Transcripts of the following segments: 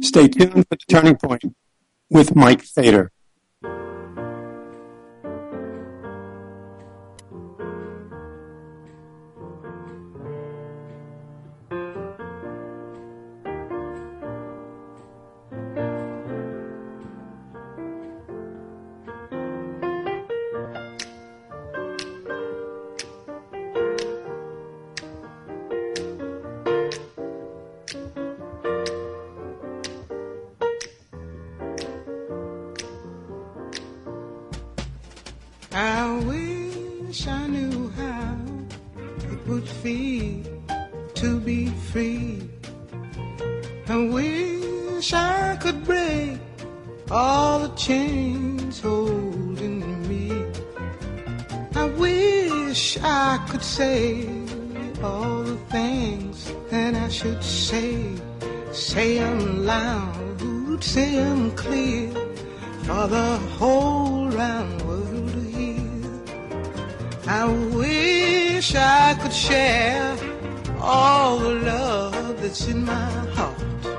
Stay tuned for The Turning Point with Mike Fader. I wish I knew how it would feel to be free. I wish I could break all the chains holding me. I wish I could say all the things that I should say. Say them loud, say them clear, for the whole round world to hear. I wish I could share all the love that's in my heart.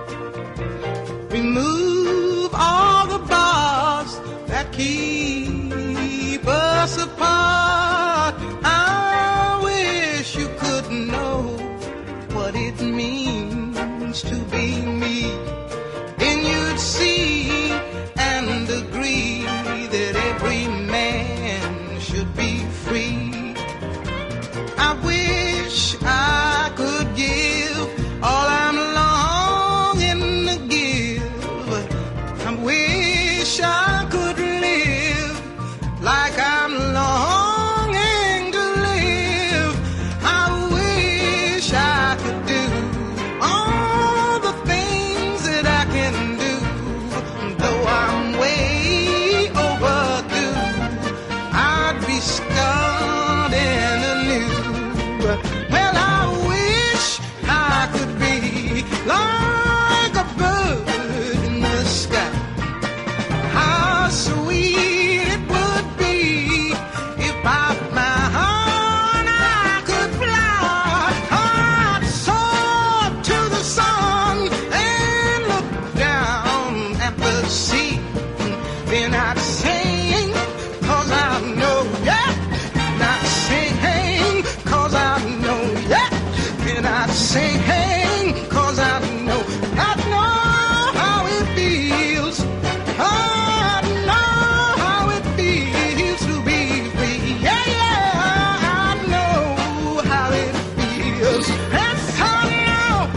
Remove all the bars that keep us apart. I wish you could know what it means to be me. Then you'd see and agree that every man should be free. I wish I could give all I'm longing to give. I wish I could live like I'm longing to live. I wish I could do all the things that I can do. Though I'm way overdue, I'd be starting anew. Well, I wish I could be like a bird in the sky. How sweet it would be if by my heart I could fly. I'd soar to the sun and look down at the sea. Then I'd sing, 'cause I know, yeah. Not sing, 'cause I know, yeah. Then I'd sing, 'cause I know how it feels. I know how it feels to be free. Yeah, yeah, I know how it feels. Yes, I know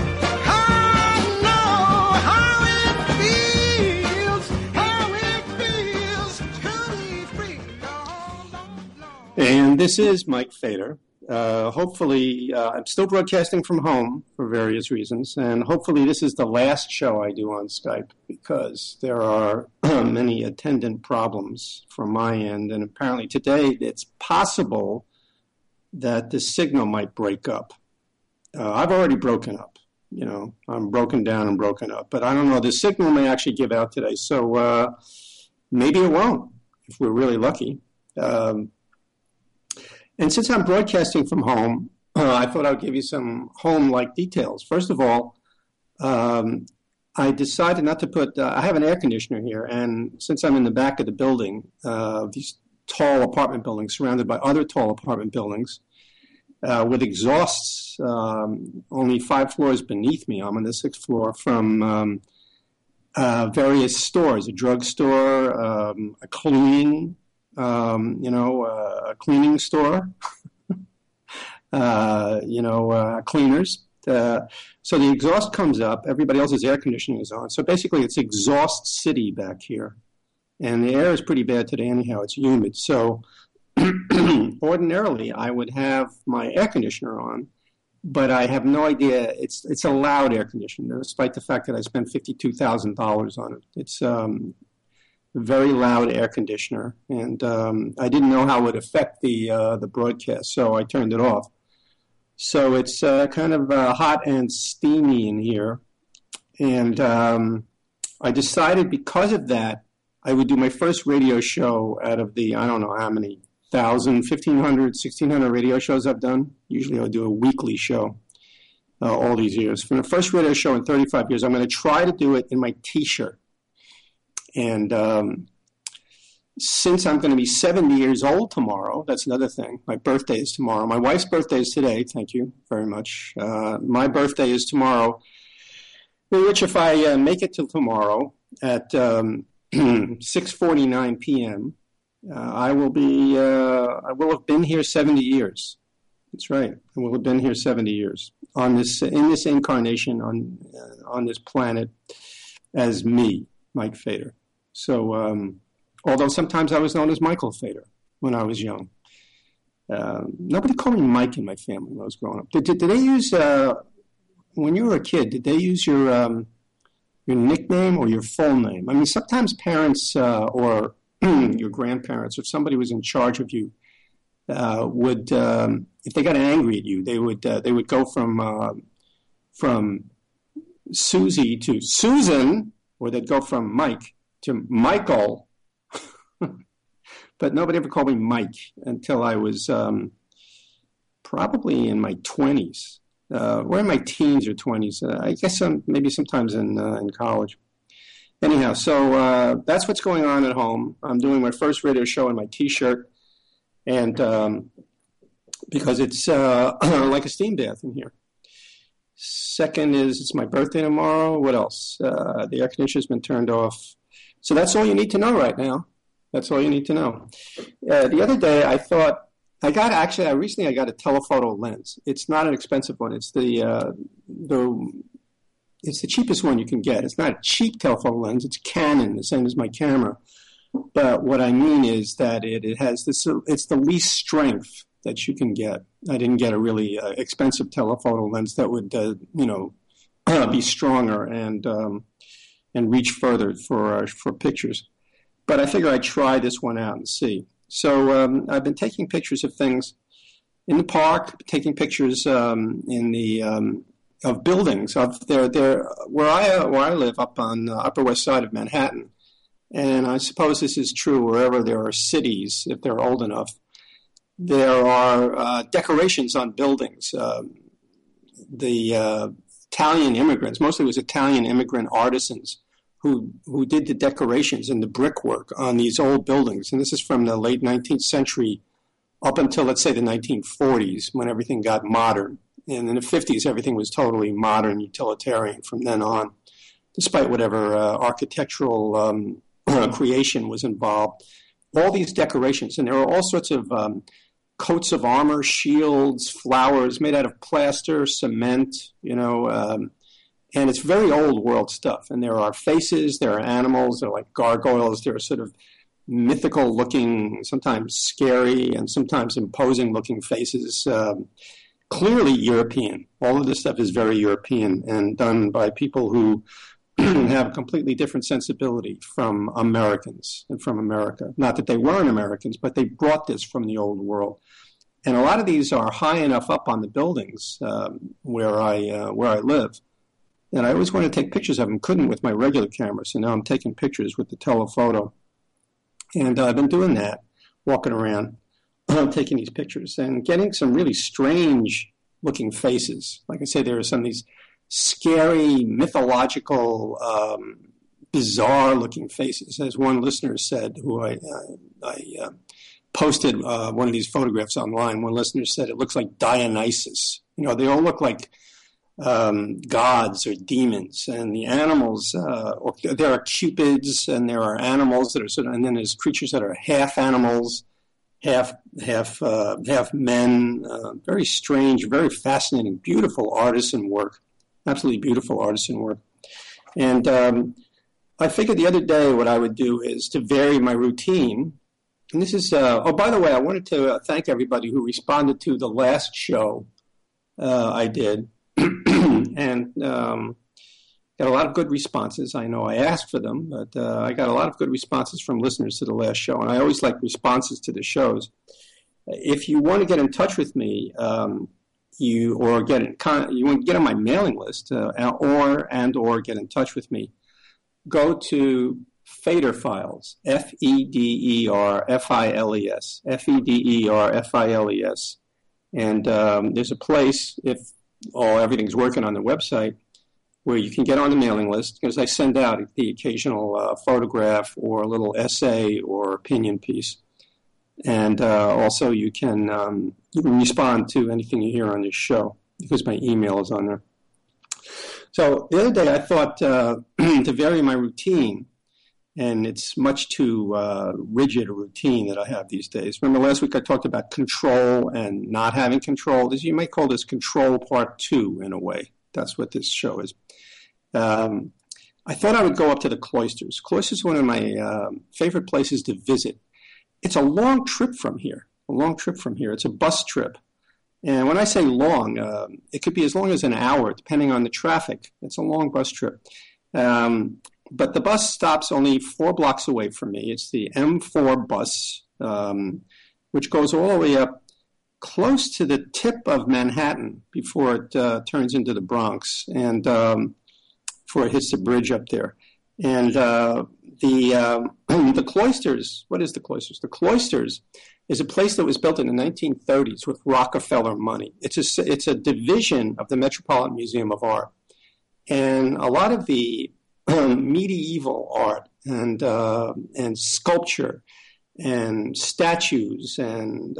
how it feels to be free. No. And this is Mike Fader. Hopefully, I'm still broadcasting from home for various reasons, and hopefully this is the last show I do on Skype because there are many attendant problems from my end, and apparently today it's possible that the signal might break up. I've already broken up. You know, I'm broken down and broken up, but I don't know. The signal may actually give out today, so maybe it won't if we're really lucky. And since I'm broadcasting from home, I thought I would give you some home-like details. First of all, I decided not to put, I have an air conditioner here, and since I'm in the back of the building, these tall apartment buildings surrounded by other tall apartment buildings with exhausts only 5 floors beneath me, I'm on the 6th floor, from various stores, a drugstore, a cleaning, a cleaning store, cleaners. So the exhaust comes up. Everybody else's air conditioning is on. So basically it's exhaust city back here. And the air is pretty bad today anyhow. It's humid. So ordinarily I would have my air conditioner on, but I have no idea. It's a loud air conditioner, despite the fact that I spent $52,000 on it. It's very loud air conditioner, and I didn't know how it would affect the broadcast, so I turned it off. So it's kind of hot and steamy in here, and I decided because of that, I would do my first radio show out of the, I don't know how many, 1,000, 1,500, 1,600 radio shows I've done. Usually I'll do a weekly show. all these years. From the first radio show in 35 years, I'm going to try to do it in my T-shirt. And since I'm going to be 70 years old tomorrow, that's another thing. My birthday is tomorrow. My wife's birthday is today. Thank you very much. My birthday is tomorrow, which if I make it till tomorrow at 6:49 p.m., I will have been here 70 years. That's right. I will have been here 70 years in this incarnation on this planet as me, Mike Fader. So, although sometimes I was known as Michael Fader when I was young. Nobody called me Mike in my family when I was growing up. Did they use, when you were a kid, did they use your nickname or your full name? I mean, sometimes parents or your grandparents, if somebody was in charge of you, would, if they got angry at you, they would go from Susie to Susan, or they'd go from Mike to Michael. But nobody ever called me Mike until I was probably in my 20s, or in my teens or 20s. I guess maybe sometimes in college. Anyhow, so that's what's going on at home. I'm doing my first radio show in my T-shirt, and because it's like a steam bath in here. Second is it's my birthday tomorrow. What else? The air conditioner's been turned off. So that's all you need to know right now. That's all you need to know. The other day, I thought I recently got a telephoto lens. It's not an expensive one. It's the cheapest one you can get. It's not a cheap telephoto lens. It's Canon, the same as my camera. But what I mean is that it has this. It's the least strength that you can get. I didn't get a really expensive telephoto lens that would, be stronger and reach further for pictures. But I figure I'd try this one out and see. So I've been taking pictures of things in the park, taking pictures in the of buildings. Where I live up on the Upper West Side of Manhattan, and I suppose this is true wherever there are cities, if they're old enough. There are decorations on buildings. The Italian immigrants, mostly it was Italian immigrant artisans, who did the decorations and the brickwork on these old buildings. And this is from the late 19th century up until, let's say, the 1940s, when everything got modern. And in the 50s, everything was totally modern, utilitarian from then on, despite whatever architectural creation was involved. All these decorations, and there are all sorts of coats of armor, shields, flowers made out of plaster, cement, and it's very old world stuff. And there are faces, there are animals, there are like gargoyles, there are sort of mythical looking, sometimes scary and sometimes imposing looking faces. Clearly European. All of this stuff is very European and done by people who have a completely different sensibility from Americans and from America. Not that they weren't Americans, but they brought this from the old world. And a lot of these are high enough up on the buildings where I live. And I always wanted to take pictures of them, couldn't with my regular camera. So now I'm taking pictures with the telephoto. And I've been doing that, walking around, taking these pictures and getting some really strange looking faces. Like I say, there are some of these scary, mythological, bizarre looking faces. As one listener said, who I posted one of these photographs online, one listener said it looks like Dionysus. They all look like gods or demons, and the animals, there are cupids, and there are animals that are and then there's creatures that are half animals, half men. Very strange, very fascinating, beautiful artisan work, absolutely beautiful artisan work. And I figured the other day what I would do is to vary my routine. And this is, by the way, I wanted to thank everybody who responded to the last show I did. And got a lot of good responses. I know I asked for them, but I got a lot of good responses from listeners to the last show, and I always like responses to the shows. If you want to get in touch with me, you want to get on my mailing list, or get in touch with me, go to Fader Files, Federfiles, Federfiles. And there's a place, if everything's working on the website, where you can get on the mailing list, because I send out the occasional photograph or a little essay or opinion piece. And also you can respond to anything you hear on this show, because my email is on there. So the other day I thought to vary my routine, and it's much too rigid a routine that I have these days. Remember last week I talked about control and not having control. You might call this control part 2 in a way. That's what this show is. I thought I would go up to the Cloisters. Cloisters is one of my favorite places to visit. It's a long trip from here. It's a bus trip. And when I say long, it could be as long as an hour, depending on the traffic. It's a long bus trip. But the bus stops only 4 blocks away from me. It's the M4 bus, which goes all the way up close to the tip of Manhattan before it turns into the Bronx, and before it hits the bridge up there. And the Cloisters, what is the Cloisters? The Cloisters is a place that was built in the 1930s with Rockefeller money. It's a division of the Metropolitan Museum of Art. And a lot of the medieval art and sculpture and statues and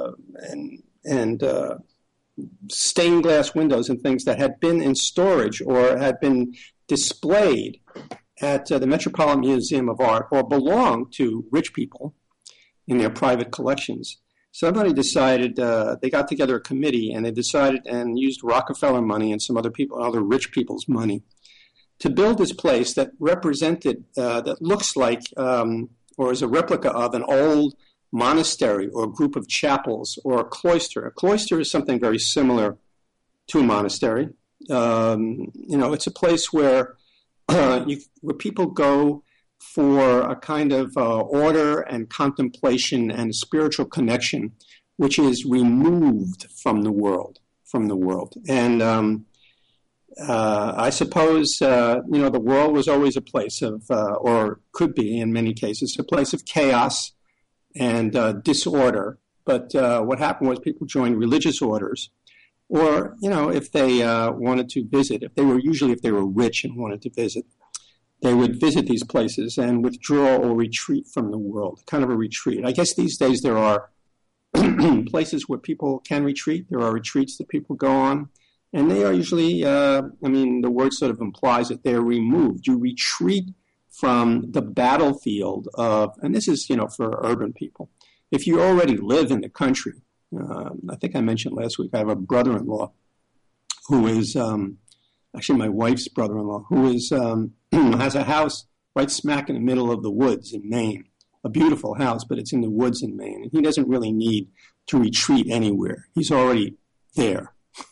stained glass windows and things that had been in storage or had been displayed at the Metropolitan Museum of Art or belonged to rich people in their private collections. Somebody decided, they got together a committee, and they decided and used Rockefeller money and some other rich people's money to build this place that represented, that looks like, or is a replica of an old monastery or a group of chapels or a cloister. A cloister is something very similar to a monastery. It's a place where where people go for a kind of order and contemplation and spiritual connection, which is removed from the world. And I suppose, the world was always a place of, or could be in many cases, a place of chaos and disorder. But what happened was people joined religious orders, or, if they wanted to visit, if they were rich and wanted to visit, they would visit these places and withdraw or retreat from the world, kind of a retreat. I guess these days there are places where people can retreat. There are retreats that people go on. And they are usually, the word sort of implies that they're removed. You retreat from the battlefield of, and this is, for urban people. If you already live in the country, I think I mentioned last week, I have a brother-in-law who is, actually my wife's brother-in-law, who is, has a house right smack in the middle of the woods in Maine. A beautiful house, but it's in the woods in Maine. And he doesn't really need to retreat anywhere. He's already there.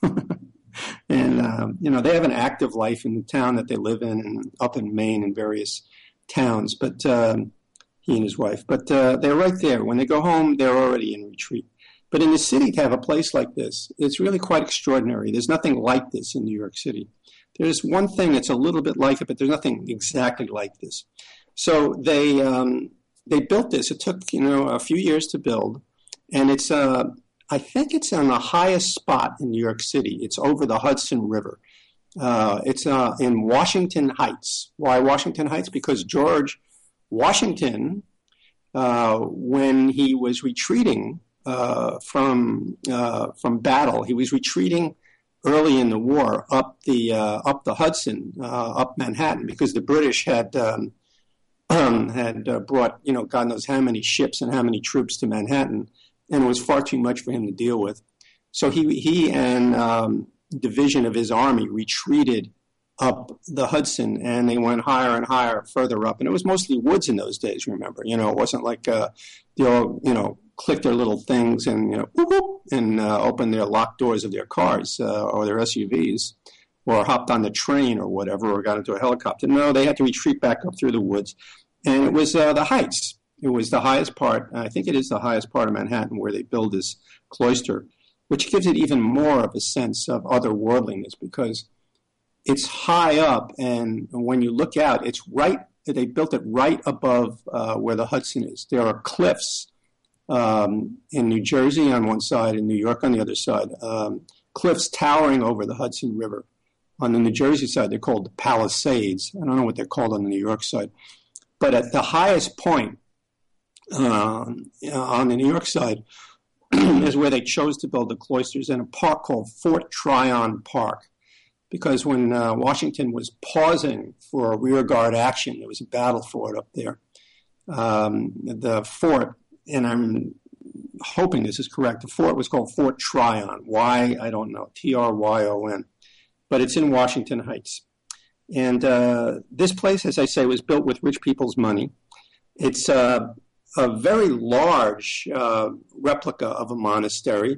And, they have an active life in the town that they live in and up in Maine in various towns, but he and his wife. But they're right there. When they go home, they're already in retreat. But in the city, to have a place like this, it's really quite extraordinary. There's nothing like this in New York City. There's one thing that's a little bit like it, but there's nothing exactly like this. So they built this. It took, a few years to build, and it's I think it's on the highest spot in New York City. It's over the Hudson River. It's in Washington Heights. Why Washington Heights? Because George Washington, when he was retreating from battle, he was retreating early in the war up the Hudson, up Manhattan, because the British had brought God knows how many ships and how many troops to Manhattan. And it was far too much for him to deal with. So he and division of his army retreated up the Hudson, and they went higher and higher, further up. And it was mostly woods in those days, remember. It wasn't like they all, clicked their little things and, whoop, whoop, and opened their locked doors of their cars or their SUVs, or hopped on the train or whatever, or got into a helicopter. No, they had to retreat back up through the woods. And it was the Heights. It was the highest part, I think it is the highest part of Manhattan, where they build this cloister, which gives it even more of a sense of otherworldliness, because it's high up, and when you look out, they built it right above where the Hudson is. There are cliffs in New Jersey on one side and New York on the other side, cliffs towering over the Hudson River. On the New Jersey side, they're called the Palisades. I don't know what they're called on the New York side. But at the highest point on the New York side is where they chose to build the cloisters in a park called Fort Tryon Park. Because when Washington was pausing for a rearguard action, there was a battle for it up there. The fort, and I'm hoping this is correct, the fort was called Fort Tryon. Why? I don't know. Tryon. But it's in Washington Heights. And this place, as I say, was built with rich people's money. It's a very large replica of a monastery,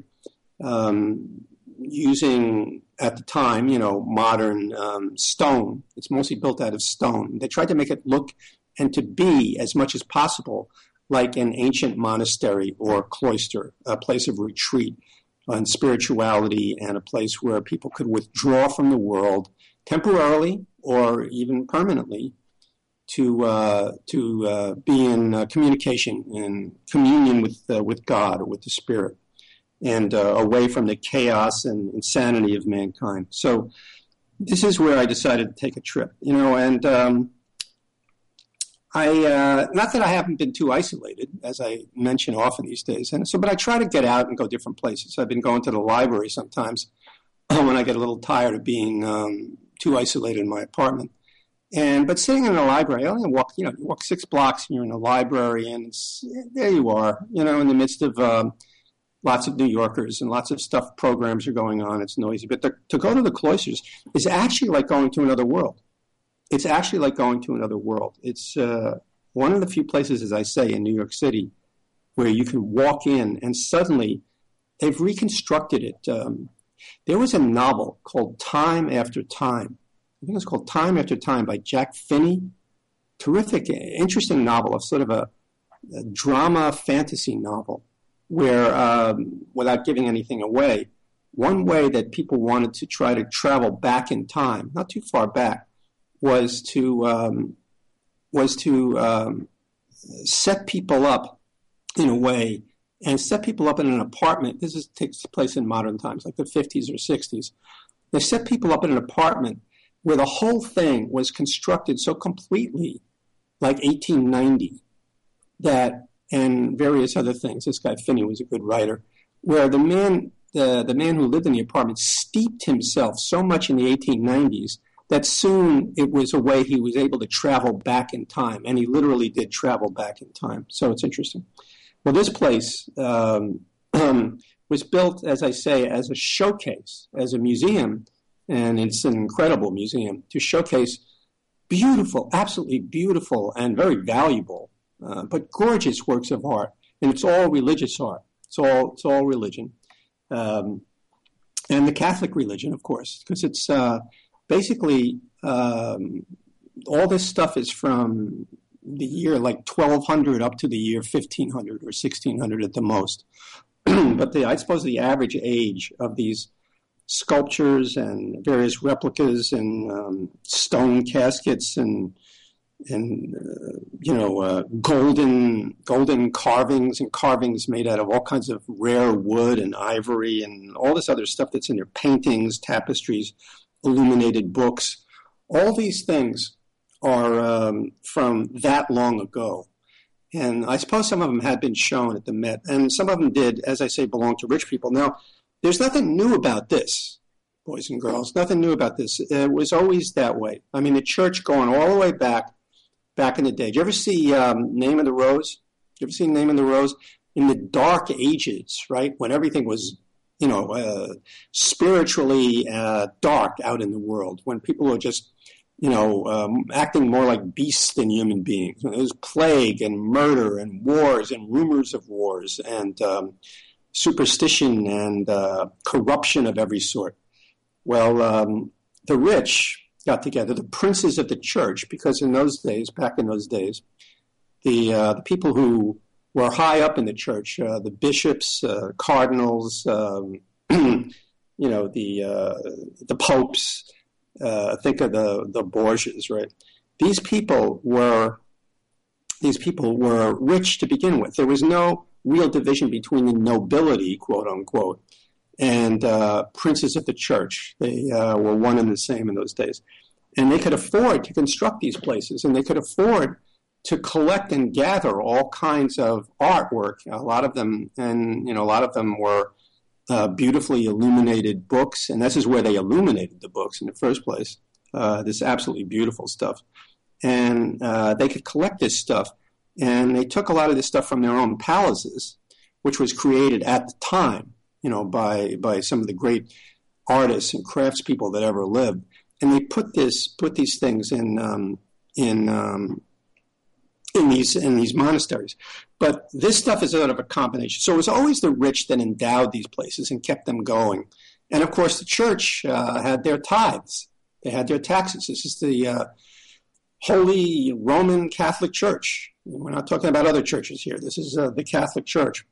using, at the time, modern stone. It's mostly built out of stone. They tried to make it look and to be, as much as possible, like an ancient monastery or cloister, a place of retreat and spirituality, and a place where people could withdraw from the world temporarily or even permanently to be in communication and communion with God or with the Spirit, and away from the chaos and insanity of mankind. So this is where I decided to take a trip, and not that I haven't been too isolated, as I mention often these days, but I try to get out and go different places. I've been going to the library sometimes when I get a little tired of being too isolated in my apartment. But sitting in the library, I only walk, you walk 6 blocks and you're in the library, and there you are, in the midst of lots of New Yorkers and lots of programs are going on. It's noisy. But to go to the cloisters is actually like going to another world. It's actually like going to another world. It's one of the few places, as I say, in New York City where you can walk in and suddenly they've reconstructed it. There was a novel called Time After Time. I think it's called Time After Time by Jack Finney. Terrific, interesting novel, sort of a drama fantasy novel where, without giving anything away, one way that people wanted to try to travel back in time, not too far back, was to set people up in a way, and set people up in an apartment. This takes place in modern times, like the 50s or 60s. They set people up in an apartment where the whole thing was constructed so completely like 1890 and various other things. This guy Finney was a good writer, where the man who lived in the apartment steeped himself so much in the 1890s that soon it was a way he was able to travel back in time, and he literally did travel back in time. So it's interesting. Well, this place was built, as I say, as a showcase, as a museum, and it's an incredible museum to showcase beautiful, absolutely beautiful and very valuable, but gorgeous works of art. And it's all religious art. It's all religion. And the Catholic religion, of course, because it's basically all this stuff is from the year like 1200 up to the year 1500 or 1600 at the most. But I suppose the average age of these sculptures and various replicas and stone caskets and golden carvings made out of all kinds of rare wood and ivory and all this other stuff that's in there, paintings, tapestries, illuminated books. All these things are from that long ago. And I suppose some of them had been shown at the Met, and some of them did, as I say, belong to rich people. Now, there's nothing new about this, boys and girls, nothing new about this. It was always that way. I mean, the church going all the way back in the day. Did you ever see Name of the Rose? Did you ever see Name of the Rose? In the Dark Ages, right, when everything was, spiritually dark out in the world, when people were just, acting more like beasts than human beings. There was plague and murder and wars and rumors of wars and superstition and corruption of every sort. Well, the rich got together, the princes of the church, because back in those days, the people who were high up in the church, the bishops, cardinals, the popes, think of the Borgias, right? These people were rich to begin with. There was no real division between the nobility, quote unquote, and princes of the church. They were one and the same in those days. And they could afford to construct these places, and they could afford to collect and gather all kinds of artwork. A lot of them, a lot of them were beautifully illuminated books, and this is where they illuminated the books in the first place. This absolutely beautiful stuff. And they could collect this stuff, and they took a lot of this stuff from their own palaces, which was created at the time, by some of the great artists and craftspeople that ever lived. And they put these things in these monasteries. But this stuff is sort of a combination. So it was always the rich that endowed these places and kept them going. And of course, the church had their tithes. They had their taxes. This is the Holy Roman Catholic Church. We're not talking about other churches here. This is the Catholic Church.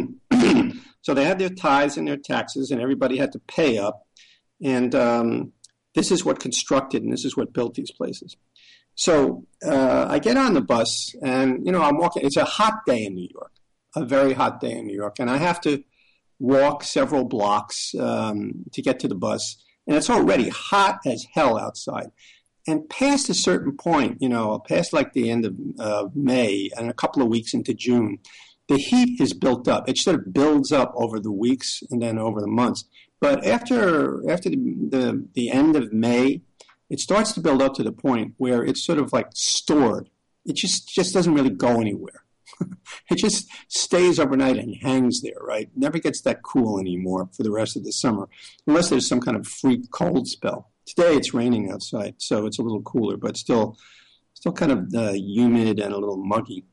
So they had their tithes and their taxes, and everybody had to pay up. And this is what constructed, and this is what built these places. So I get on the bus, and, I'm walking. It's a hot day in New York, a very hot day in New York. And I have to walk several blocks to get to the bus. And it's already hot as hell outside. And past a certain point, past like the end of May and a couple of weeks into June, the heat is built up. It sort of builds up over the weeks and then over the months. But after the end of May, it starts to build up to the point where it's sort of like stored. It just doesn't really go anywhere. It just stays overnight and hangs there, right? Never gets that cool anymore for the rest of the summer, unless there's some kind of freak cold spell. Today it's raining outside, so it's a little cooler, but still kind of humid and a little muggy.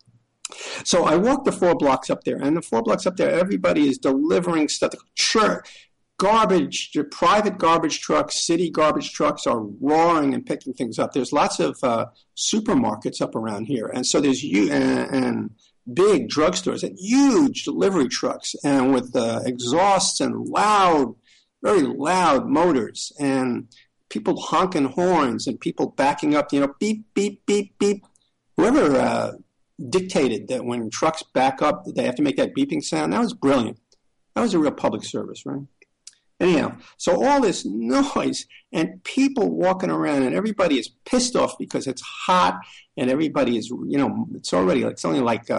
So I walk the 4 blocks up there, and the 4 blocks up there, everybody is delivering stuff. Sure, garbage, private garbage trucks, city garbage trucks are roaring and picking things up. There's lots of supermarkets up around here, and so there's and big drugstores and huge delivery trucks, and with exhausts and very loud motors, and people honking horns and people backing up, beep, beep, beep, beep. Whoever dictated that when trucks back up, they have to make that beeping sound, that was brilliant. That was a real public service, right? Anyhow, so all this noise and people walking around, and everybody is pissed off because it's hot, and everybody is, it's only like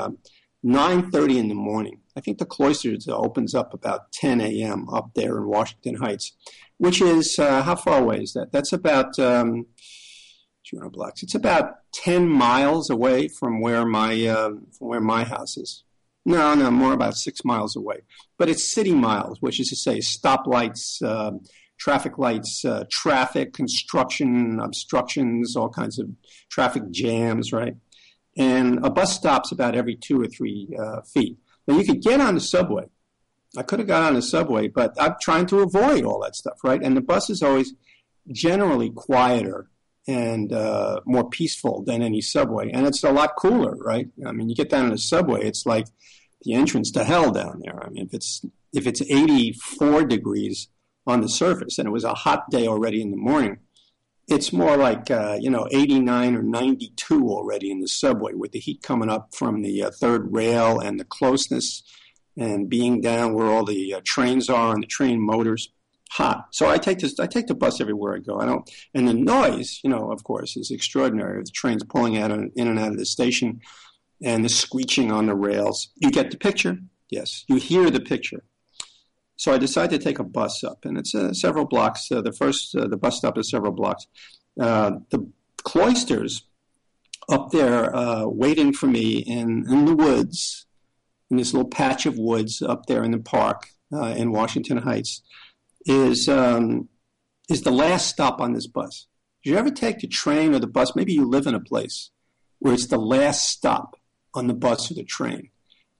9:30 in the morning. I think the Cloisters opens up about 10 a.m. up there in Washington Heights, which is, how far away is that? That's about 200 blocks. It's about 10 miles away from where my house is. No, more about 6 miles away. But it's city miles, which is to say stoplights, traffic lights, traffic, construction, obstructions, all kinds of traffic jams, right? And a bus stops about every 2 or 3 feet. Now, you could get on the subway. I could have got on the subway, but I'm trying to avoid all that stuff, right? And the bus is always generally quieter and more peaceful than any subway. And it's a lot cooler, right? I mean, you get down in the subway, it's like the entrance to hell down there. I mean, if it's 84 degrees on the surface, and it was a hot day already in the morning, it's more like, 89 or 92 already in the subway, with the heat coming up from the third rail and the closeness and being down where all the trains are and the train motors. Hot. So I take the bus everywhere I go. And the noise, of course, is extraordinary. The trains pulling in and out of the station, and the screeching on the rails. You get the picture? Yes. You hear the picture. So I decided to take a bus up, and it's several blocks. The bus stop is several blocks. The Cloisters up there waiting for me in the woods, in this little patch of woods up there in the park in Washington Heights, is the last stop on this bus. Did you ever take the train or the bus? Maybe you live in a place where it's the last stop on the bus or the train.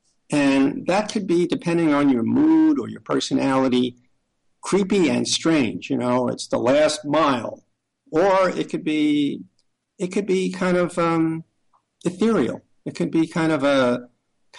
And that could be, depending on your mood or your personality, creepy and strange. It's the last mile. Or it could be kind of ethereal. It could be kind of a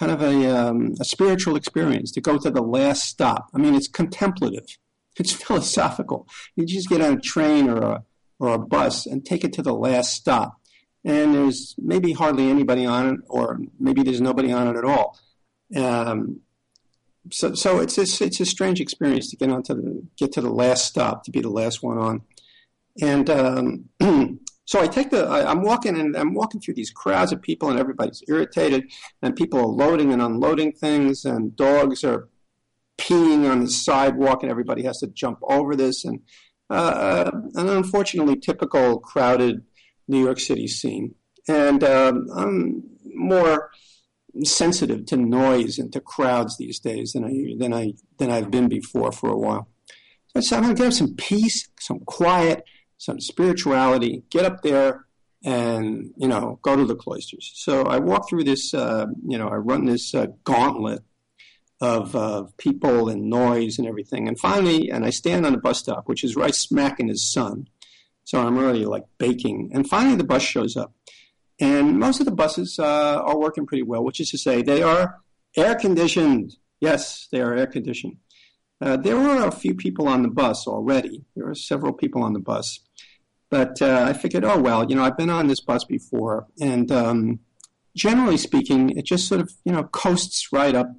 spiritual experience to go to the last stop. I mean, it's contemplative. It's philosophical. You just get on a train or a bus and take it to the last stop. And there's maybe hardly anybody on it, or maybe there's nobody on it at all. so it's a strange experience to get to the last stop, to be the last one on. And so I'm walking through these crowds of people, and everybody's irritated, and people are loading and unloading things, and dogs are peeing on the sidewalk, and everybody has to jump over this, and unfortunately typical crowded New York City scene. And I'm more sensitive to noise and to crowds these days than I've been before for a while. So I'm going to have some peace, some quiet, some spirituality, get up there and, go to the cloisters. So I walk through this, I run this gauntlet of people and noise and everything. And finally, I stand on a bus stop, which is right smack in the sun. So I'm really like baking. And finally the bus shows up. And most of the buses are working pretty well, which is to say they are air-conditioned. Yes, they are air-conditioned. There were a few people on the bus already. There were several people on the bus. But I figured, I've been on this bus before. And generally speaking, it just sort of, coasts right up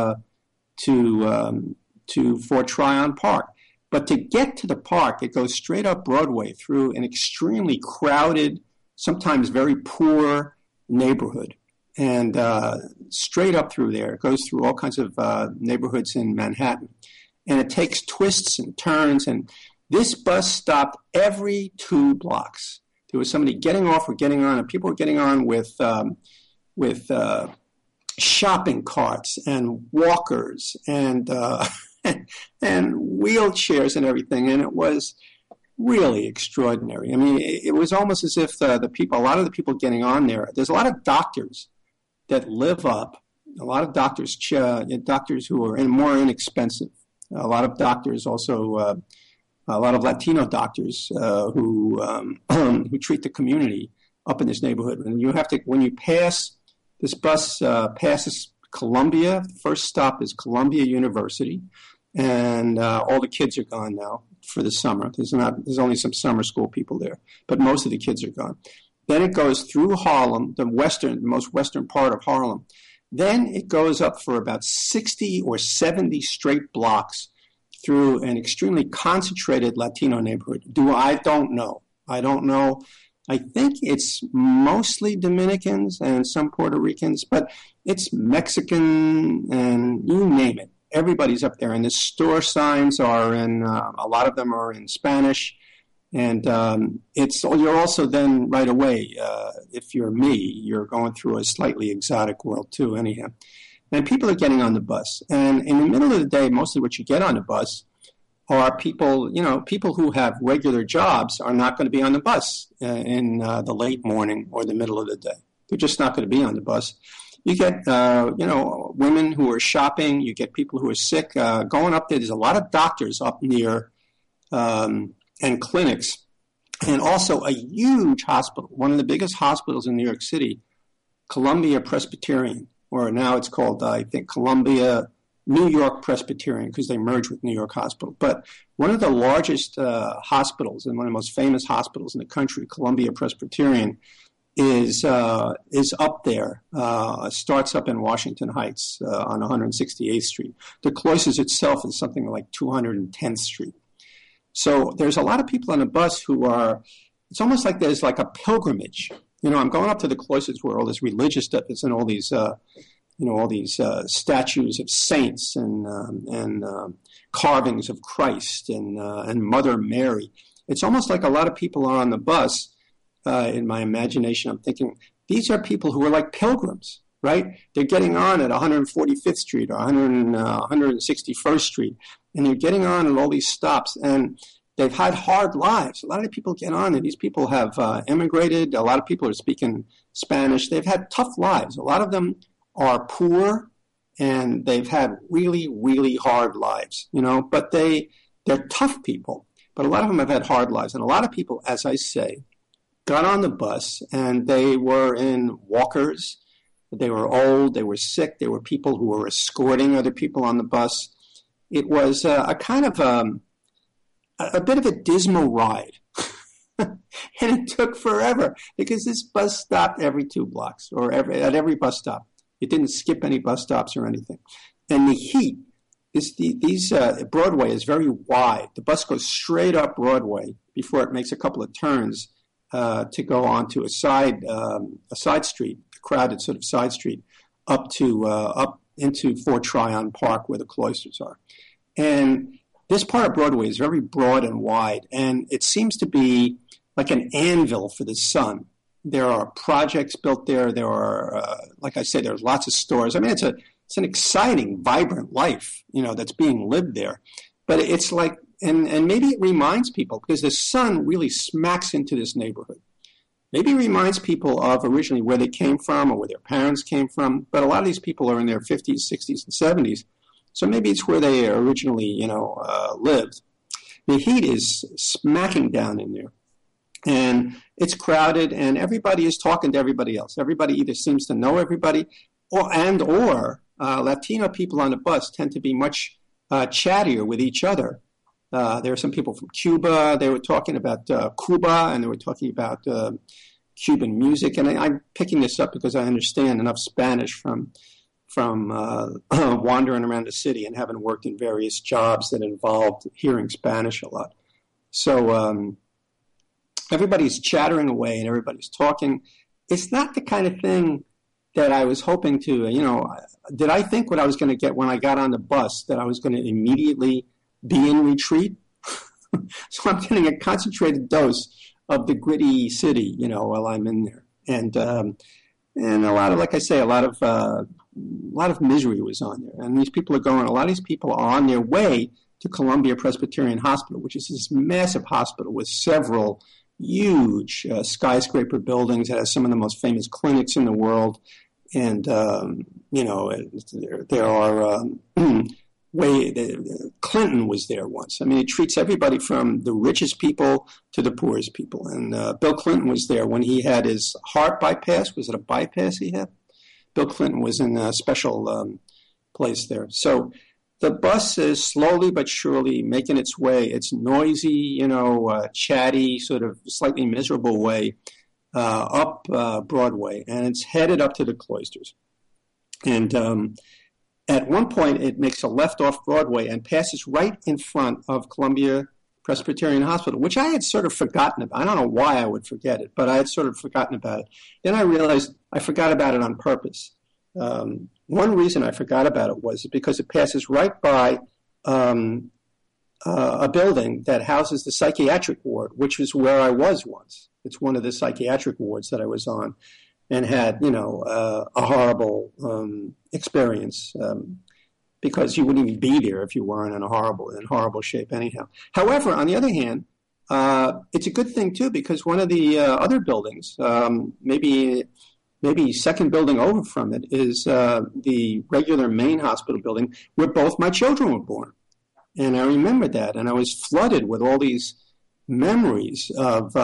to Fort Tryon Park. But to get to the park, it goes straight up Broadway through an extremely crowded, sometimes very poor neighborhood. And straight up through there, it goes through all kinds of neighborhoods in Manhattan. And it takes twists and turns. And this bus stopped every 2 blocks. There was somebody getting off or getting on, and people were getting on with shopping carts and walkers and and wheelchairs and everything. And it was really extraordinary. I mean, it was almost as if a lot of the people getting on there's a lot of doctors that live up, a lot of doctors who are more inexpensive, a lot of doctors also, a lot of Latino doctors who treat the community up in this neighborhood. And when you pass, this bus passes Columbia. The first stop is Columbia University, and all the kids are gone now for the summer. There's only some summer school people there, but most of the kids are gone. Then it goes through Harlem, the most western part of Harlem. Then it goes up for about 60 or 70 straight blocks through an extremely concentrated Latino neighborhood. I don't know. I think it's mostly Dominicans and some Puerto Ricans, but it's Mexican and you name it. Everybody's up there. And the store signs are a lot of them are in Spanish. And you're also then right away, if you're me, you're going through a slightly exotic world too, anyhow. And people are getting on the bus. And in the middle of the day, mostly what you get on the bus are people who have regular jobs are not going to be on the bus in the late morning or the middle of the day. They're just not going to be on the bus. You get, women who are shopping. You get people who are sick going up there. There's a lot of doctors up near and clinics, and also a huge hospital, one of the biggest hospitals in New York City, Columbia Presbyterian, or now it's called, I think, Columbia New York Presbyterian, because they merged with New York Hospital. But one of the largest hospitals and one of the most famous hospitals in the country, Columbia Presbyterian, is up there. Starts up in Washington Heights on 168th Street. The Cloisters itself is something like 210th Street. So there's a lot of people on the bus who it's almost like there's like a pilgrimage. I'm going up to the Cloisters where all this religious stuff is and all these, statues of saints and carvings of Christ and Mother Mary. It's almost like a lot of people are on the bus. In my imagination, I'm thinking, these are people who are like pilgrims, right? They're getting on at 145th Street or 161st Street, and they're getting on at all these stops, and they've had hard lives. A lot of people get on, and these people have immigrated. A lot of people are speaking Spanish. They've had tough lives. A lot of them are poor, and they've had really, really hard lives, but they're tough people. But a lot of them have had hard lives, and a lot of people, as I say, got on the bus, and they were in walkers. They were old. They were sick. They were people who were escorting other people on the bus. It was a kind of a bit of a dismal ride. And it took forever because this bus stopped every 2 blocks or at every bus stop. It didn't skip any bus stops or anything. And the heat Broadway is very wide. The bus goes straight up Broadway before it makes a couple of turns to go onto a side street, a crowded sort of side street, up into Fort Tryon Park where the cloisters are. And this part of Broadway is very broad and wide, and it seems to be like an anvil for the sun. There are projects built there. There are, like I said, there's lots of stores. I mean, it's an exciting, vibrant life, that's being lived there. But it's like, and maybe it reminds people, because the sun really smacks into this neighborhood. Maybe it reminds people of originally where they came from or where their parents came from. But a lot of these people are in their 50s, 60s, and 70s. So maybe it's where they originally, lived. The heat is smacking down in there. And it's crowded, and everybody is talking to everybody else. Everybody either seems to know everybody, or Latino people on the bus tend to be much chattier with each other. There are some people from Cuba. They were talking about Cuba, and they were talking about Cuban music. And I'm picking this up because I understand enough Spanish from wandering around the city and having worked in various jobs that involved hearing Spanish a lot. So everybody's chattering away and everybody's talking. It's not the kind of thing that I was hoping to, did I think what I was going to get when I got on the bus, that I was going to immediately be in retreat? So I'm getting a concentrated dose of the gritty city, while I'm in there. And a lot of, like I say, a lot of misery was on there. And a lot of these people are on their way to Columbia Presbyterian Hospital, which is this massive hospital with several huge skyscraper buildings. It has some of the most famous clinics in the world. And, there are Clinton was there once. I mean, it treats everybody from the richest people to the poorest people. And Bill Clinton was there when he had his heart bypass. Was it a bypass he had? Bill Clinton was in a special place there. So the bus is slowly but surely making its way. It's noisy, chatty, sort of slightly miserable way up Broadway, and it's headed up to the cloisters. And at one point, it makes a left off Broadway and passes right in front of Columbia Presbyterian Hospital, which I had sort of forgotten about. I don't know why I would forget it, but I had sort of forgotten about it. Then I realized I forgot about it on purpose. One reason I forgot about it was because it passes right by a building that houses the psychiatric ward, which is where I was once. It's one of the psychiatric wards that I was on and had, a horrible experience because you wouldn't even be there if you weren't in horrible shape anyhow. However, on the other hand, it's a good thing, too, because one of the other buildings, maybe second building over from it, is the regular main hospital building where both my children were born. And I remember that, and I was flooded with all these memories of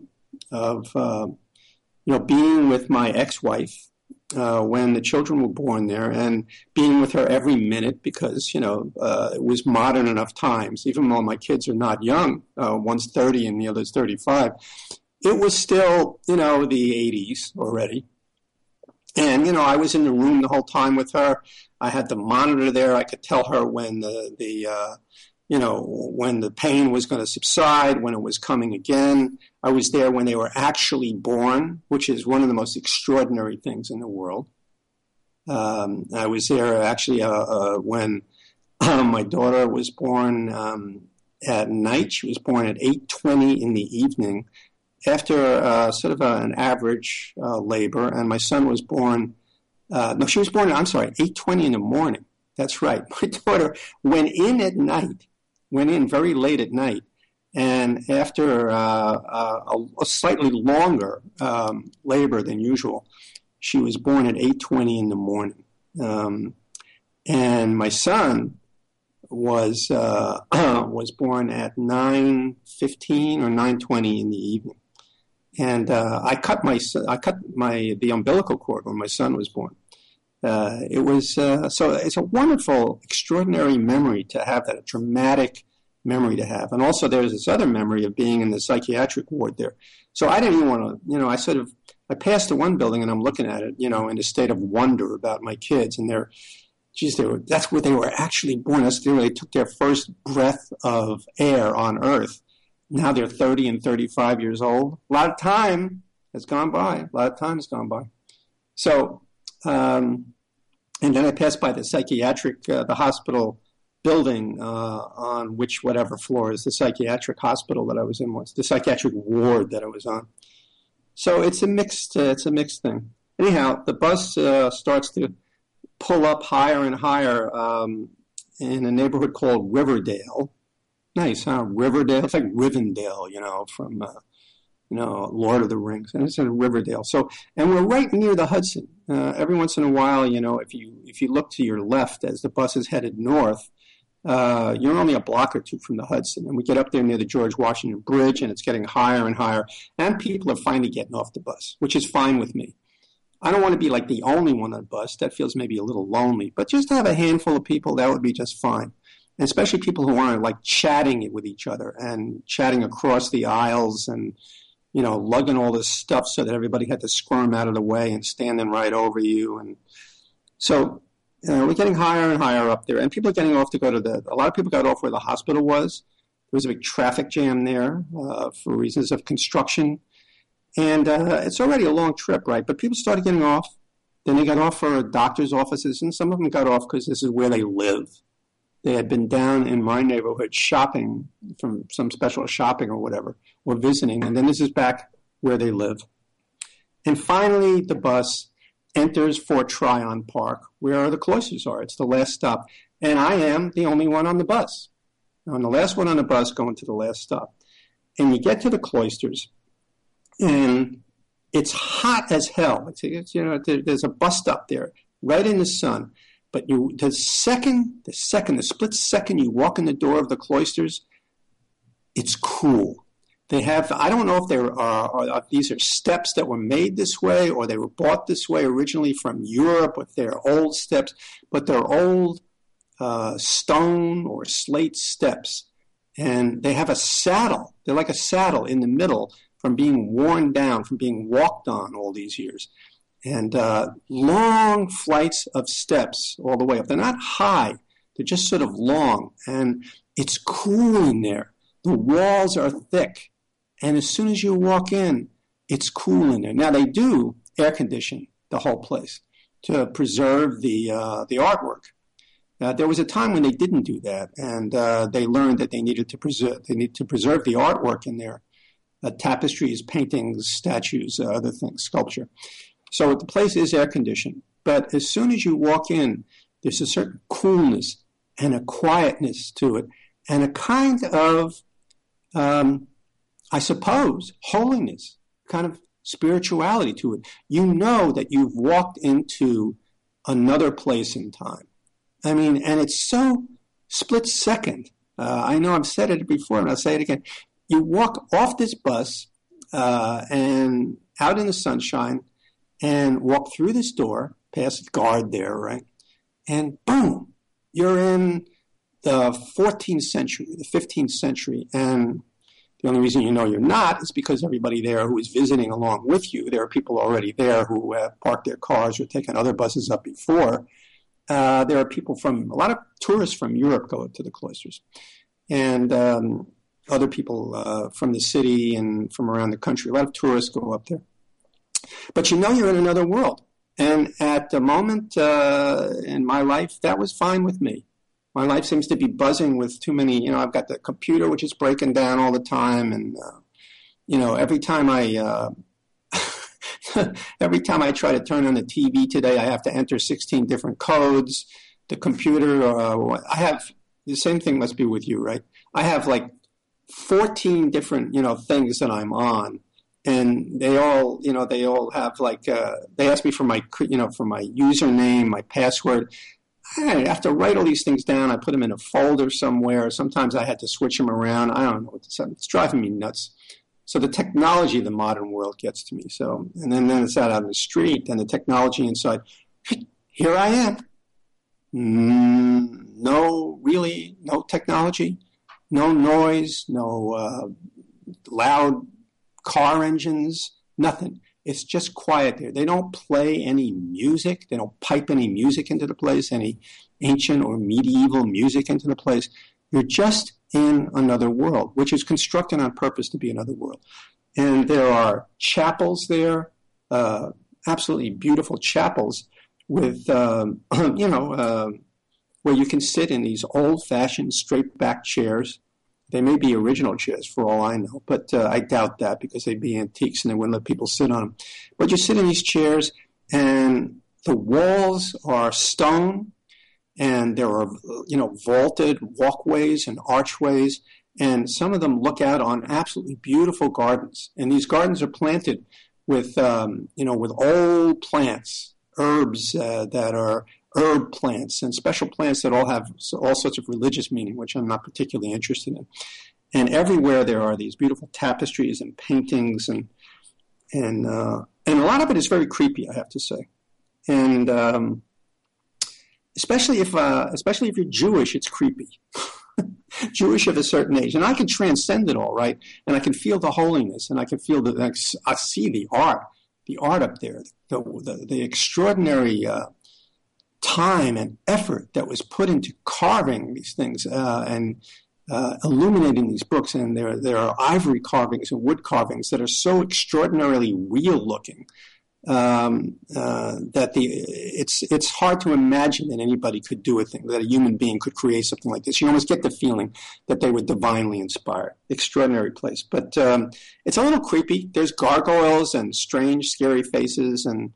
being with my ex-wife when the children were born there, and being with her every minute because, it was modern enough times. Even though my kids are not young, one's 30 and the other's 35, it was still, the 80s already. And, I was in the room the whole time with her. I had the monitor there. I could tell her when when the pain was going to subside, when it was coming again. I was there when they were actually born, which is one of the most extraordinary things in the world. I was there actually when my daughter was born at night. She was born at 8:20 in the evening after sort of an average labor, and my son was born, she was born, 8:20 in the morning. That's right. My daughter went in very late at night, and after a slightly longer labor than usual, she was born at 8:20 in the morning. And my son was born at 9:15 or 9:20 in the evening. And I cut the umbilical cord when my son was born. It was so it's a wonderful, extraordinary memory to have that, a dramatic memory to have. And also there's this other memory of being in the psychiatric ward there. So I didn't even want to, I passed the one building and I'm looking at it, in a state of wonder about my kids, and they're geez, that's where they were actually born. That's where they took their first breath of air on Earth. Now they're 30 and 35 years old. A lot of time has gone by. So, and then I passed by the psychiatric, the hospital building on which whatever floor is the psychiatric hospital that I was in once, the psychiatric ward that I was on. So it's a mixed thing. Anyhow, the bus starts to pull up higher and higher in a neighborhood called Riverdale. Nice, huh? Riverdale. It's like Rivendell, from Lord of the Rings, and it's in Riverdale. So, and we're right near the Hudson. Every once in a while, if you look to your left as the bus is headed north, you're only a block or two from the Hudson. And we get up there near the George Washington Bridge, and it's getting higher and higher. And people are finally getting off the bus, which is fine with me. I don't want to be like the only one on the bus. That feels maybe a little lonely. But just to have a handful of people, that would be just fine. And especially people who aren't like chatting with each other and chatting across the aisles and, lugging all this stuff so that everybody had to squirm out of the way and standing right over you. And so we're getting higher and higher up there. And people are getting off to go to a lot of people got off where the hospital was. There was a big traffic jam there for reasons of construction. And it's already a long trip, right? But people started getting off. Then they got off for doctor's offices, and some of them got off because this is where they live. They had been down in my neighborhood shopping from some special shopping or whatever, or visiting, and then this is back where they live. And finally, the bus enters Fort Tryon Park, where the cloisters are. It's the last stop. And I am the only one on the bus. I'm the last one on the bus going to the last stop. And you get to the cloisters, and it's hot as hell. There's a bus stop there, right in the sun. But the split second you walk in the door of the cloisters, it's cool. They have, I don't know if these are steps that were made this way or they were bought this way originally from Europe, or they're old steps, but they're old stone or slate steps. And they have a saddle. They're like a saddle in the middle from being worn down, from being walked on all these years. And long flights of steps all the way up. They're not high. They're just sort of long. And it's cool in there. The walls are thick. And as soon as you walk in, it's cool in there. Now, they do air condition the whole place to preserve the artwork. There was a time when they didn't do that. And they learned that they needed to preserve the artwork in there. Tapestries, paintings, statues, other things, sculpture. So the place is air conditioned, but as soon as you walk in, there's a certain coolness and a quietness to it, and a kind of, I suppose, holiness, kind of spirituality to it. You know that you've walked into another place in time. I mean, and it's so split second. I know I've said it before, and I'll say it again. You walk off this bus and out in the sunshine, and walk through this door, past the guard there, right? And boom, you're in the 14th century, the 15th century. And the only reason you know you're not is because everybody there who is visiting along with you, there are people already there who parked their cars or taken other buses up before. There are people a lot of tourists from Europe go to the cloisters. And other people from the city and from around the country. A lot of tourists go up there. But you're in another world. And at the moment in my life, that was fine with me. My life seems to be buzzing with too many, I've got the computer, which is breaking down all the time. And, every time I try to turn on the TV today, I have to enter 16 different codes. The computer, I have, the same thing must be with you, right? I have like 14 different, things that I'm on. And they all have like, they ask me for my, for my username, my password. I have to write all these things down. I put them in a folder somewhere. Sometimes I had to switch them around. I don't know what to say. It's driving me nuts. So the technology of the modern world gets to me. So, and then it's out on the street and the technology inside. Here I am. No technology, no noise, no loud car engines, nothing. It's just quiet there. They don't play any music. They don't pipe any music into the place, any ancient or medieval music into the place. You're just in another world, which is constructed on purpose to be another world. And there are chapels there, absolutely beautiful chapels with, where you can sit in these old-fashioned straight-back chairs. They may be original chairs for all I know, but I doubt that because they'd be antiques and they wouldn't let people sit on them. But you sit in these chairs and the walls are stone and there are, vaulted walkways and archways, and some of them look out on absolutely beautiful gardens. And these gardens are planted with, with old plants, herbs that are herb plants and special plants that all have all sorts of religious meaning, which I'm not particularly interested in. And everywhere there are these beautiful tapestries and paintings, and a lot of it is very creepy, I have to say. And especially if you're Jewish, it's creepy. Jewish of a certain age, and I can transcend it all, right? And I can feel the holiness, and I can feel I see the art up there, the extraordinary time and effort that was put into carving these things and illuminating these books. And there are ivory carvings and wood carvings that are so extraordinarily real looking that it's hard to imagine that anybody could do a thing, that a human being could create something like this. You almost get the feeling that they were divinely inspired. Extraordinary place. But it's a little creepy. There's gargoyles and strange, scary faces, and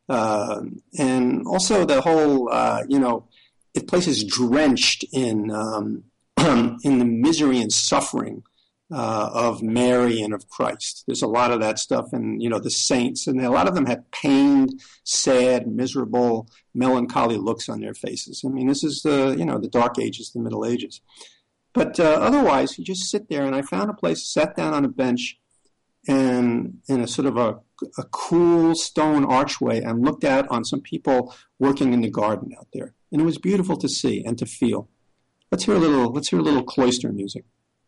also the whole, the place is drenched in the misery and suffering of Mary and of Christ. There's a lot of that stuff, and the saints, and a lot of them have pained, sad, miserable, melancholy looks on their faces. I mean, this is the Dark Ages, the Middle Ages. But otherwise, you just sit there, and I found a place, sat down on a bench, and in a sort of a cool stone archway, and looked out on some people working in the garden out there, and it was beautiful to see and to feel. Let's hear a little cloister music.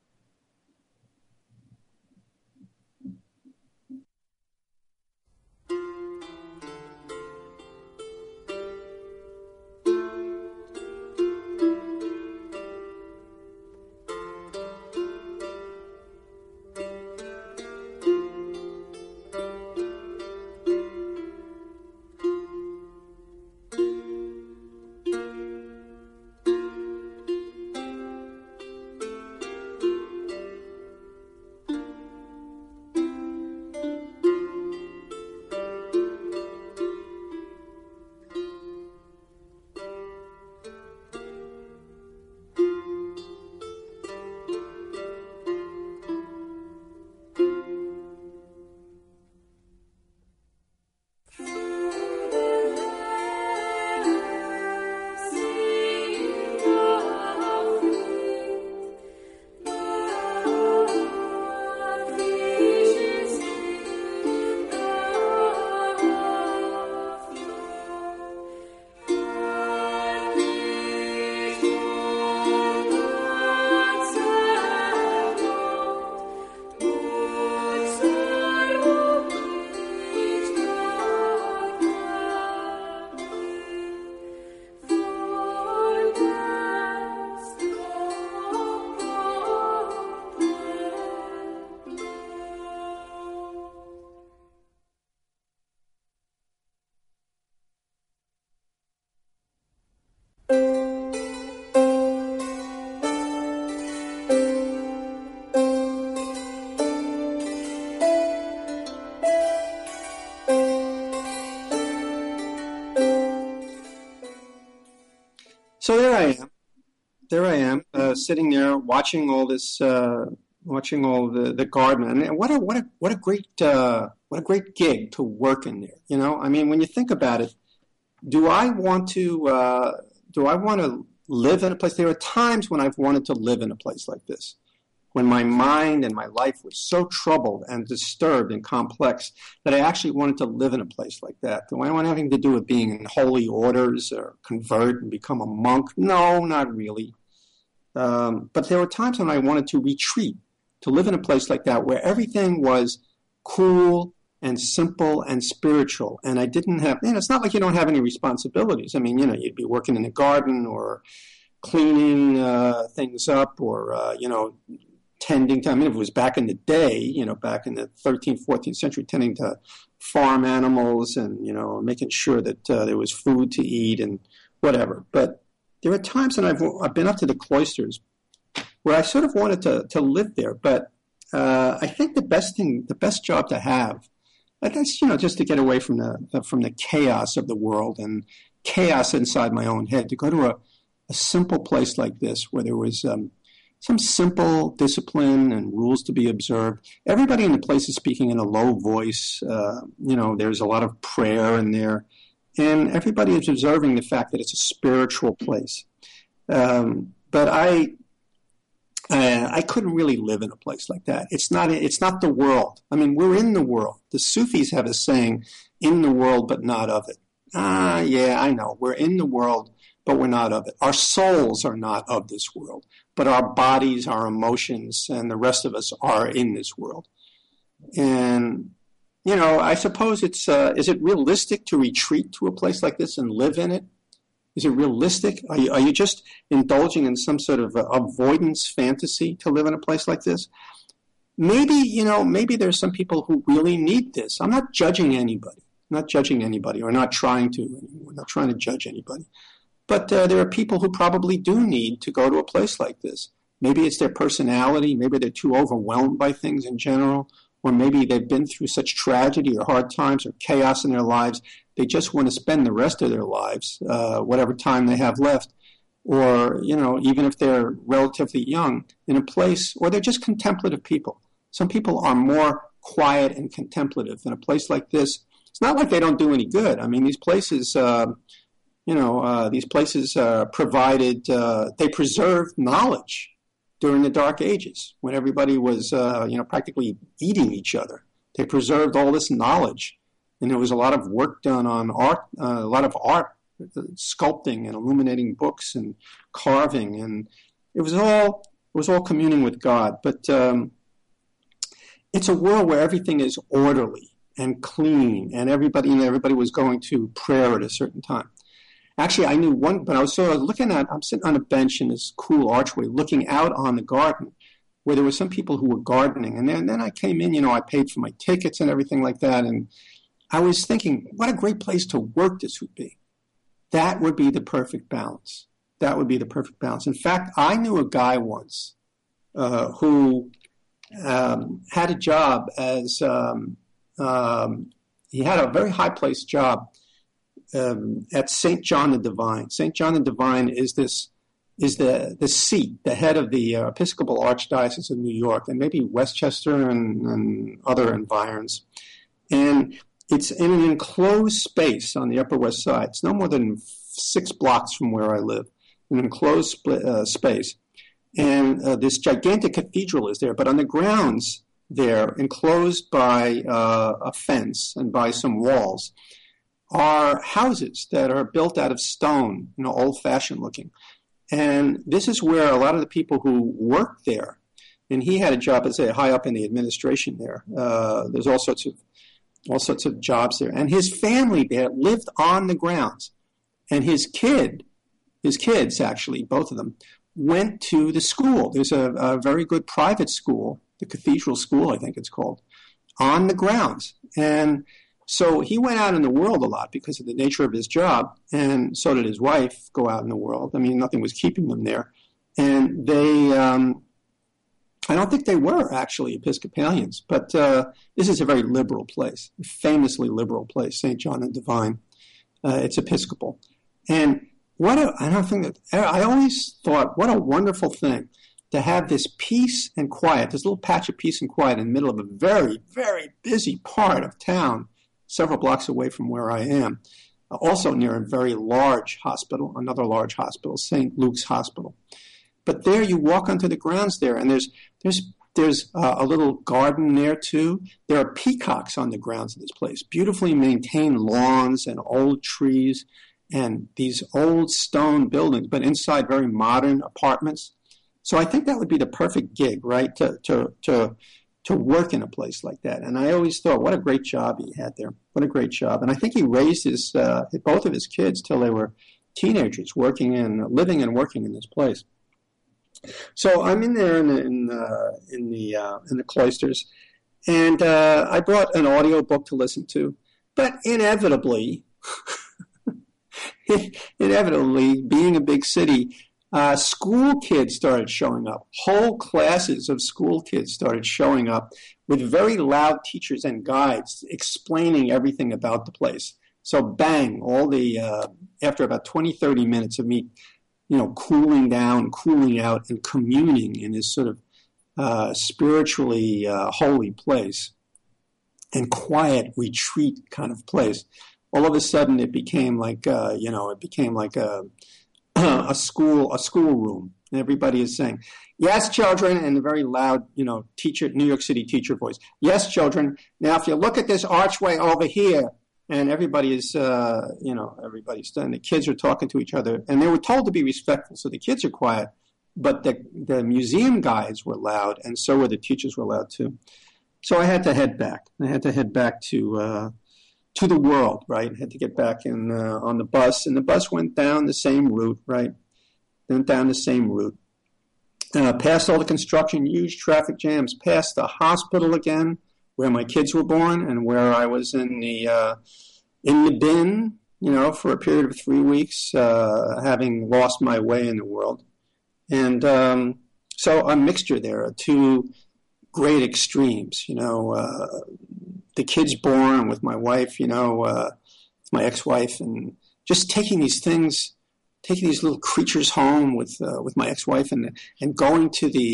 So there I am, sitting there watching all this, watching all the garden, and what a great gig to work in there. I mean, when you think about it, do I want to live in a place? There are times when I've wanted to live in a place like this, when my mind and my life was so troubled and disturbed and complex that I actually wanted to live in a place like that. Do I want anything to do with being in holy orders or convert and become a monk? No, not really. But there were times when I wanted to retreat, to live in a place like that where everything was cool and simple and spiritual. And I didn't have, it's not like you don't have any responsibilities. I mean, you'd be working in the garden or cleaning things up or, tending to, if it was back in the day, back in the 13th, 14th century, tending to farm animals and, making sure that there was food to eat and whatever. But there are times when I've been up to the cloisters where I sort of wanted to live there. But I think the best job to have, that's, just to get away from the chaos of the world and chaos inside my own head, to go to a simple place like this where there was some simple discipline and rules to be observed. Everybody in the place is speaking in a low voice. There's a lot of prayer in there. And everybody is observing the fact that it's a spiritual place. But I couldn't really live in a place like that. It's not the world. I mean, we're in the world. The Sufis have a saying, in the world but not of it. Yeah, I know. We're in the world, but we're not of it. Our souls are not of this world, but our bodies, our emotions, and the rest of us are in this world. And, I suppose is it realistic to retreat to a place like this and live in it? Is it realistic? Are you just indulging in some sort of avoidance fantasy to live in a place like this? Maybe there's some people who really need this. I'm not judging anybody. Or not trying to. We're not trying to judge anybody. But there are people who probably do need to go to a place like this. Maybe it's their personality. Maybe they're too overwhelmed by things in general. Or maybe they've been through such tragedy or hard times or chaos in their lives, they just want to spend the rest of their lives, whatever time they have left, or, even if they're relatively young, in a place, or they're just contemplative people. Some people are more quiet and contemplative in a place like this. It's not like they don't do any good. I mean, these places, provided, they preserved knowledge during the Dark Ages, when everybody was, practically eating each other. They preserved all this knowledge, and there was a lot of work done on art, sculpting and illuminating books and carving, and it was all communing with God. But it's a world where everything is orderly and clean, and everybody was going to prayer at a certain time. Actually, I knew one, but I'm sitting on a bench in this cool archway looking out on the garden where there were some people who were gardening. And then I came in, I paid for my tickets and everything like that. And I was thinking, what a great place to work this would be. That would be the perfect balance. In fact, I knew a guy once who had a job as, he had a very high-placed job at St. John the Divine. St. John the Divine is the seat, the head of the Episcopal Archdiocese of New York, and maybe Westchester and other environs. And it's in an enclosed space on the Upper West Side. It's no more than 6 blocks from where I live, an enclosed space. And this gigantic cathedral is there, but on the grounds there, enclosed by a fence and by some walls, are houses that are built out of stone, old-fashioned looking. And this is where a lot of the people who work there, and he had a job, let's say, high up in the administration there. There's all sorts of jobs there. And his family there lived on the grounds. And his kids actually, both of them, went to the school. There's a very good private school, the Cathedral School, I think it's called, on the grounds. And so he went out in the world a lot because of the nature of his job, and so did his wife go out in the world. I mean, nothing was keeping them there. And they, I don't think they were actually Episcopalians, but this is a very liberal place, a famously liberal place, St. John the Divine. It's Episcopal. And I always thought, what a wonderful thing to have this peace and quiet, this little patch of peace and quiet in the middle of a very, very busy part of town, several blocks away from where I am, also near a very large hospital, another large hospital, St. Luke's Hospital. But there you walk onto the grounds there, and there's a little garden there too. There are peacocks on the grounds of this place, beautifully maintained lawns and old trees and these old stone buildings, but inside very modern apartments. So I think that would be the perfect gig, right? To to work in a place like that. And I always thought, what a great job he had there. What a great job. And I think he raised both of his kids till they were teenagers, living and working in this place. So I'm in there in the cloisters, and I brought an audio book to listen to. But inevitably, being a big city, school kids started showing up. Whole classes of school kids started showing up with very loud teachers and guides explaining everything about the place. So bang, after about 20, 30 minutes of me, cooling down, cooling out, and communing in this sort of spiritually holy place and quiet retreat kind of place, all of a sudden it became like, a school room. And everybody is saying, yes, children, in a very loud, New York City teacher voice. Yes, children. Now, if you look at this archway over here, and everybody is, everybody's done. The kids are talking to each other, and they were told to be respectful, so the kids are quiet. But the museum guides were loud, and so were the teachers were loud too. So I had to head back. I had to head back to the world, right? I had to get back on the bus, and the bus went down the same route, right? Went down the same route. Past all the construction, huge traffic jams, past the hospital again, where my kids were born, and where I was in the bin, for a period of 3 weeks, having lost my way in the world. And so a mixture there of two great extremes, the kids born with my wife, my ex-wife, and just taking these little creatures home with my ex-wife, and going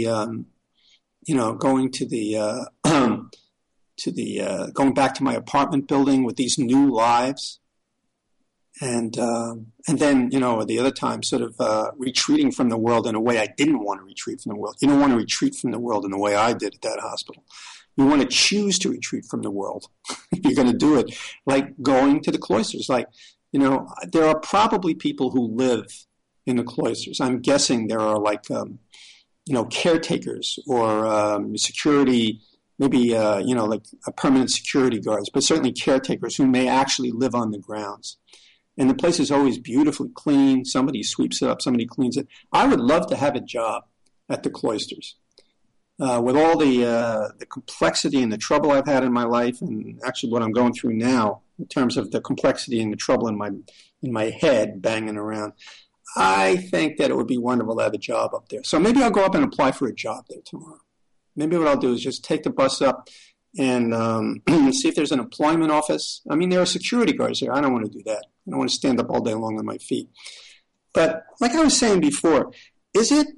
back to my apartment building with these new lives, and then the other time sort of retreating from the world in a way I didn't want to retreat from the world. You don't want to retreat from the world in the way I did at that hospital. You want to choose to retreat from the world. You're going to do it like going to the cloisters. There are probably people who live in the cloisters. I'm guessing there are caretakers or security. Maybe, like a permanent security guards, but certainly caretakers who may actually live on the grounds. And the place is always beautifully clean. Somebody sweeps it up. Somebody cleans it. I would love to have a job at the cloisters. With all the complexity and the trouble I've had in my life, and actually what I'm going through now in terms of the complexity and the trouble in my head banging around, I think that it would be wonderful to have a job up there. So maybe I'll go up and apply for a job there tomorrow. Maybe what I'll do is just take the bus up and see if there's an employment office. I mean, there are security guards there. I don't want to do that. I don't want to stand up all day long on my feet. But like I was saying before, is it,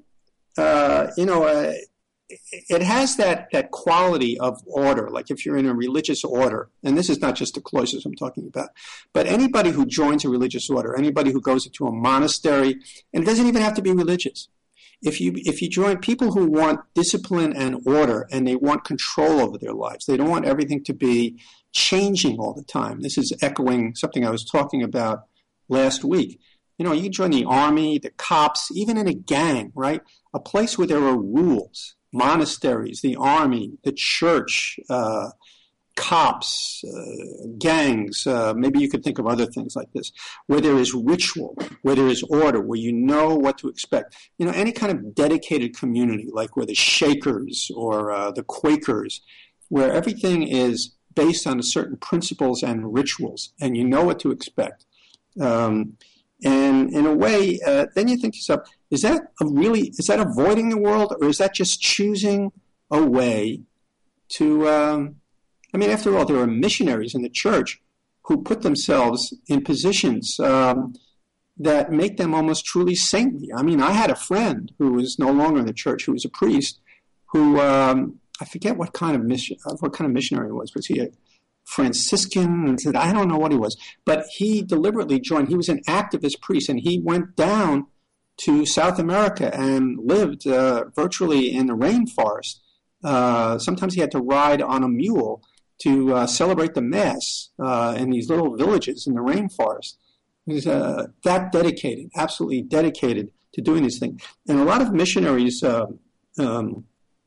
it has that quality of order, like if you're in a religious order, and this is not just the cloisters I'm talking about, but anybody who joins a religious order, anybody who goes into a monastery, and it doesn't even have to be religious. If you join people who want discipline and order, and they want control over their lives, they don't want everything to be changing all the time. This is echoing something I was talking about last week. You can join the army, the cops, even in a gang, right? A place where there are rules. Monasteries, the army, the church, cops, gangs, maybe you could think of other things like this, where there is ritual, where there is order, where you know what to expect. Any kind of dedicated community, like where the Shakers or the Quakers, where everything is based on certain principles and rituals, and you know what to expect. And in a way, then you think to yourself, is that avoiding the world, or is that just choosing a way to, after all, there are missionaries in the church who put themselves in positions that make them almost truly saintly. I had a friend who was no longer in the church, who was a priest, who, I forget what kind of missionary he was. Was he a Franciscan? I don't know what he was, but he deliberately joined. He was an activist priest, and he went down to South America and lived virtually in the rainforest. Sometimes he had to ride on a mule to celebrate the Mass in these little villages in the rainforest. He was that dedicated, absolutely dedicated to doing this thing. And a lot of missionaries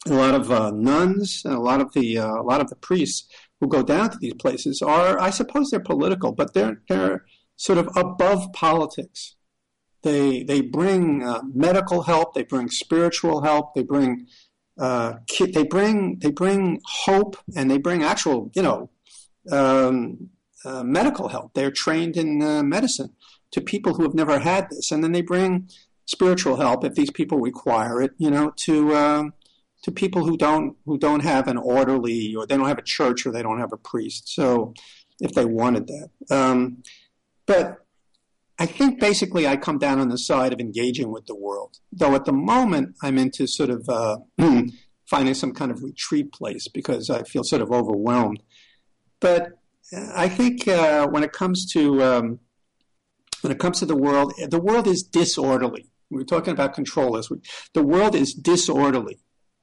a lot of nuns, and a lot of the priests who go down to these places are, I suppose, they're political, but they're sort of above politics. They bring medical help, they bring spiritual help, they bring hope, and they bring actual, medical help. They're trained in medicine to people who have never had this, and then they bring spiritual help if these people require it, to people who don't have an orderly, or they don't have a church, or they don't have a priest. So, if they wanted that, but I think basically I come down on the side of engaging with the world. Though at the moment I'm into sort of finding some kind of retreat place because I feel sort of overwhelmed. But I think when it comes to the world is disorderly. We were talking about control this week. The world is disorderly.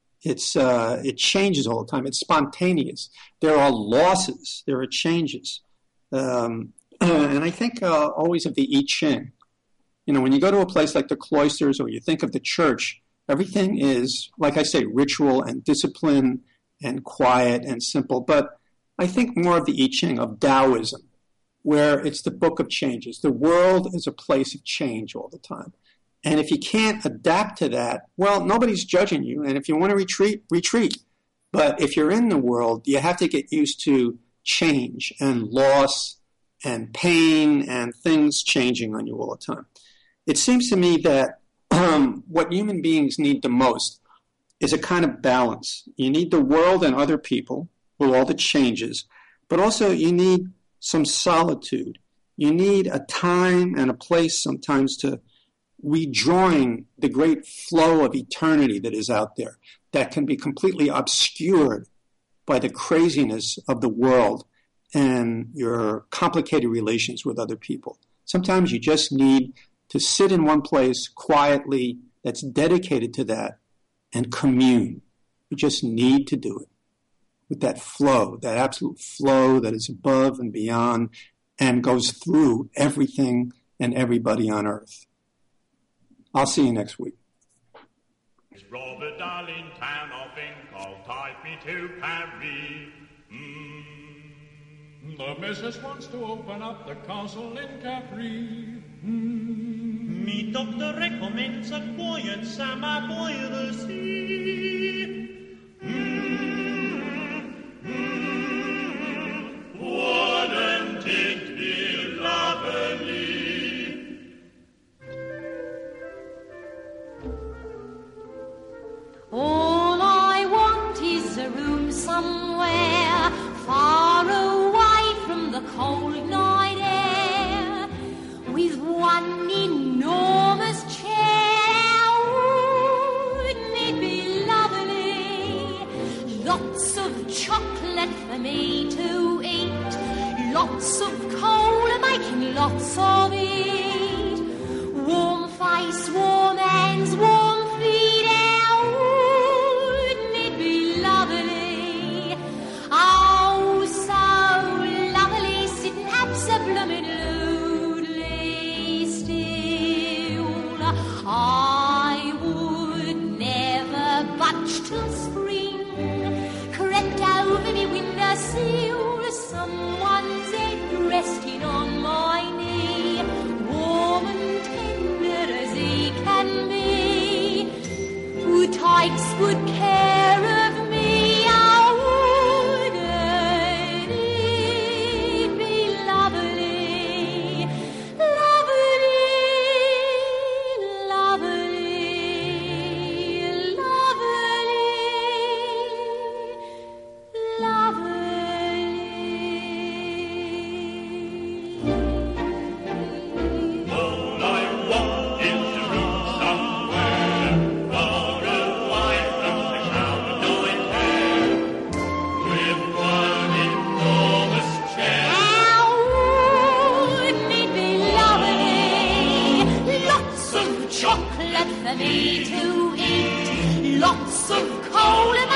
It changes all the time. It's spontaneous. There are losses. There are changes. And I think always of the I Ching. When you go to a place like the cloisters or you think of the church, everything is, like I say, ritual and discipline and quiet and simple. But I think more of the I Ching, of Taoism, where it's the book of changes. The world is a place of change all the time. And if you can't adapt to that, well, nobody's judging you. And if you want to retreat, retreat. But if you're in the world, you have to get used to change and loss and pain and things changing on you all the time. It seems to me that what human beings need the most is a kind of balance. You need the world and other people with all the changes, but also you need some solitude. You need a time and a place sometimes to rejoin the great flow of eternity that is out there that can be completely obscured by the craziness of the world and your complicated relations with other people. Sometimes you just need to sit in one place quietly that's dedicated to that and commune. You just need to do it with that flow, that absolute flow that is above and beyond and goes through everything and everybody on earth. I'll see you next week. Robert Darling, town of Bengal, take me to Paris. The missus wants to open up the castle in Capri. Mi doctor recommends a quiet summer by the sea. Wouldn't it be lovely? All I want is a room somewhere far away from the cold night air, with one enormous chair. Wouldn't it be lovely? Lots of chocolate for me to eat, lots of coal making lots of it, warm face, warm hands, warm feet. Wouldn't it be lovely? Oh, so lovely, sitting absolutely still. I would never budge till spring crept over me windowsill, someone's head resting on my knee, warm and tender as he can be, who takes good care of me. Oh, wouldn't it be lovely, lovely, lovely, lovely, lovely. All I want is a room somewhere far away from the crowd of night air, with one enormous chair. How wouldn't it be lovely? Lots of chocolate for me to eat, lots of coal